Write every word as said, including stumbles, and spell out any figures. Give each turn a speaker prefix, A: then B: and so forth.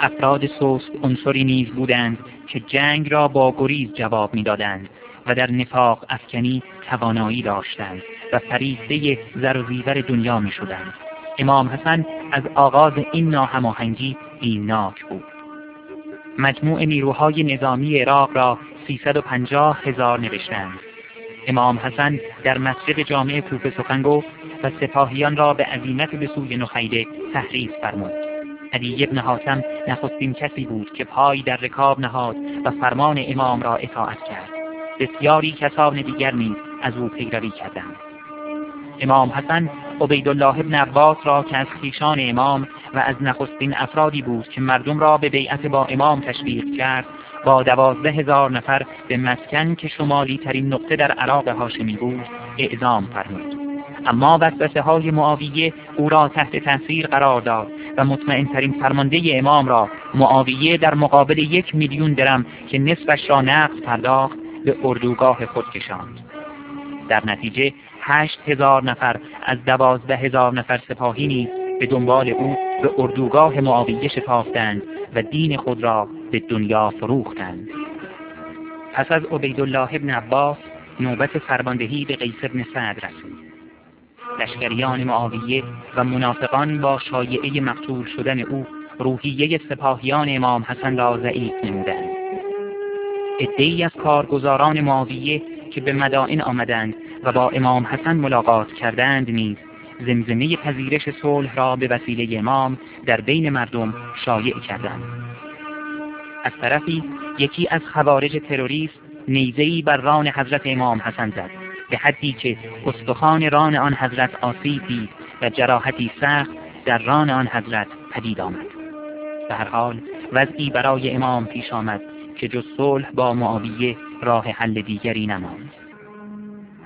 A: افراد سست عنصری نیز بودند که جنگ را با گریز جواب می‌دادند و در نفاق افکنی توانایی داشتند و فریفته زر و زیور دنیا می‌شدند. امام حسن از آغاز این ناهماهنگی بیمناک بود. مجموع نیروهای نظامی عراق را سیصد و پنجاه هزار نوشتند. امام حسن در مسجد جامع کوفه سخن گفت و سپاهیان را به عزیمت به سوی نخیله تحریض فرمود. عدی بن حاتم نخستین کسی بود که پای در رکاب نهاد و فرمان امام را اطاعت کرد. بسیاری کسان دیگر نیز از او پیروی کردند. امام حسن عبیدالله بن عباس را که از خویشان امام و از نخستین افرادی بود که مردم را به بیعت با امام تشویق کرد، با دوازده هزار نفر به مسکن که شمالی ترین نقطه در عراق هاشمی بود اعزام فرمود. اما وسوسه های معاویه او را تحت تاثیر قرار داد و مطمئن ترین فرمانده امام را معاویه در مقابل یک میلیون درم که نصفش را نقد پرداخت به اردوگاه خود کشاند. در نتیجه هشت هزار نفر از دوازده هزار نفر سپاهی نیز به دنبال او به اردوگاه معاویه شتافتند و دین خود را به دنیا فروختند. پس از عبیدالله بن عباس نوبت فرماندهی به قیس بن سعد رسید. لشکریان معاویه و منافقان با شایعه مقتول شدن او روحیه سپاهیان امام حسن را ضعیف نمودند. عده‌ای از کارگزاران معاویه که به مدائن آمدند و با امام حسن ملاقات کردند نیز زمزمه پذیرش صلح را به وسیله امام در بین مردم شایع کردند. از طرفی یکی از خوارج تروریست نیزه‌ای بر ران حضرت امام حسن زد، به حدی که استخوان ران آن حضرت آسیب دید و جراحتی سخت در ران آن حضرت پدید آمد. به هر حال وضعی برای امام پیش آمد که جز صلح با معاویه راه حل دیگری نماند.